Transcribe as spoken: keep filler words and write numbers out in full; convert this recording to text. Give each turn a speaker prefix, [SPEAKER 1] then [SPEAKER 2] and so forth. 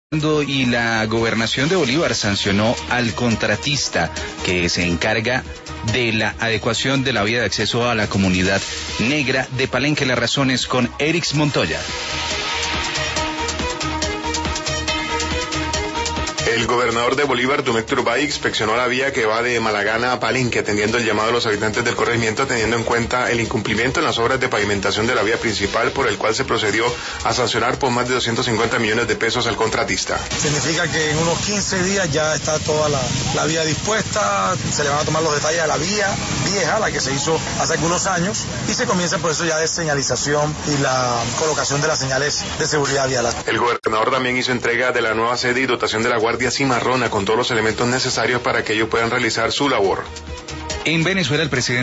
[SPEAKER 1] Y la gobernación de Bolívar sancionó al contratista que se encarga de la adecuación de la vía de acceso a la comunidad negra de Palenque. Las razones con Erix Montoya.
[SPEAKER 2] El gobernador de Bolívar, Dumecq Turbay, inspeccionó la vía que va de Malagana a Palenque, atendiendo el llamado de los habitantes del corregimiento, teniendo en cuenta el incumplimiento en las obras de pavimentación de la vía principal, por el cual se procedió a sancionar por más de doscientos cincuenta millones de pesos al contratista.
[SPEAKER 3] Significa que en unos quince días ya está toda la, la vía dispuesta, se le van a tomar los detalles a la vía vieja, la que se hizo hace algunos años, y se comienza el proceso ya de señalización y la colocación de las señales de seguridad vial.
[SPEAKER 2] El gobernador también hizo entrega de la nueva sede y dotación de la Guardia Cimarrona con todos los elementos necesarios para que ellos puedan realizar su labor.
[SPEAKER 1] En Venezuela, el presidente